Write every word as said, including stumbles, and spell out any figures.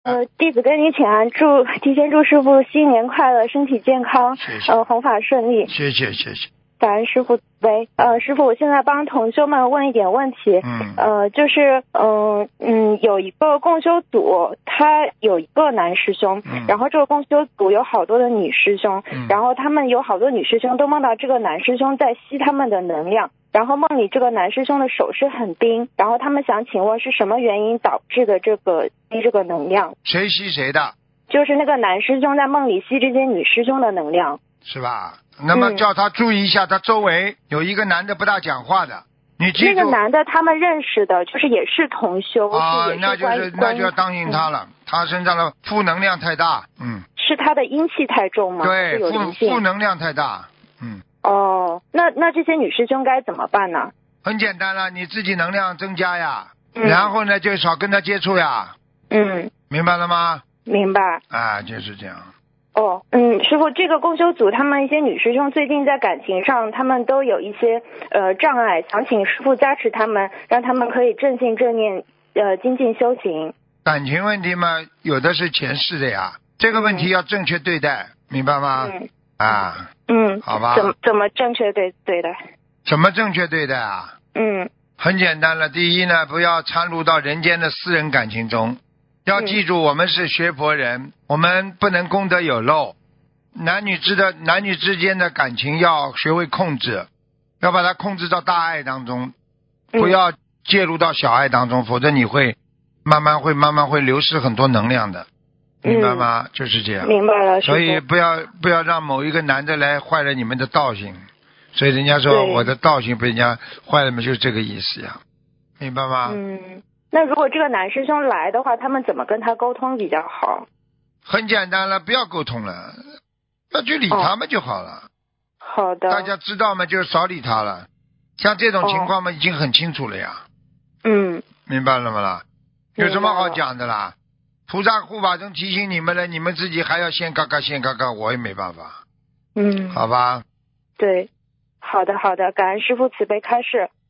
呃，弟子跟你请安，祝提前祝师傅新年快乐，身体健康， 谢谢呃，弘法顺利。 谢谢谢谢。 感恩师傅慈悲。呃，师傅，我现在帮同修们问一点问题。 嗯呃，就是嗯嗯，有一个共修组，他有一个男师兄， 嗯然后这个共修组有好多的女师兄， 嗯然后他们有好多女师兄都梦到这个男师兄在吸他们的能量。然后梦里这个男师兄的手是很冰，然后他们想请问是什么原因导致的这个吸这个能量？ 谁吸谁的？ 就是那个男师兄在梦里吸这些女师兄的能量。 是吧？那么嗯叫他注意一下，他周围有一个男的不大讲话的，你记住。 那个男的他们认识的，就是也是同修， 啊， 是也那就是那关就要当心他了，嗯、他身上的负能量太大，嗯。 是他的阴气太重吗？ 对， 有负负能量太大，嗯。 哦，那那这些女师兄该怎么办呢？ 很简单了，你自己能量增加呀， 嗯、 然后呢就少跟他接触呀。 嗯。 明白了吗？ 明白。 啊，就是这样。 哦，嗯，师傅，这个共修组他们一些女师兄最近在感情上，他们都有一些呃障碍，想请师傅加持他们，让他们可以正信正念，呃，精进修行。 感情问题嘛，有的是前世的呀，这个问题要正确对待，嗯、明白吗？ 嗯。 啊。 嗯。 好吧。 怎么怎么正确对对待？ 怎么正确对待啊？ 嗯。 很简单了，第一呢，不要掺入到人间的私人感情中。要记住，我们是学佛人，我们不能功德有漏。男女之的男女之间的感情要学会控制，要把它控制到大爱当中，不要介入到小爱当中，嗯、否则你会慢慢会慢慢会流失很多能量的，明白吗？嗯、就是这样。 明白了。 所以不要不要让某一个男的来坏了你们的道行。所以人家说我的道行被人家坏了嘛，就是这个意思呀，明白吗？ 嗯。那如果这个男师兄来的话，他们怎么跟他沟通比较好？ 很简单了，不要沟通了，要去理他们就好了。哦、 好的。 大家知道吗？就少理他了。像这种情况嘛，哦、已经很清楚了呀。 嗯。 明白了吗啦？有什么好讲的啦？菩萨护法中提醒你们了，你们自己还要先嘎嘎先嘎嘎，我也没办法。 嗯。 好吧。 对。好的好的，感恩师父慈悲开示。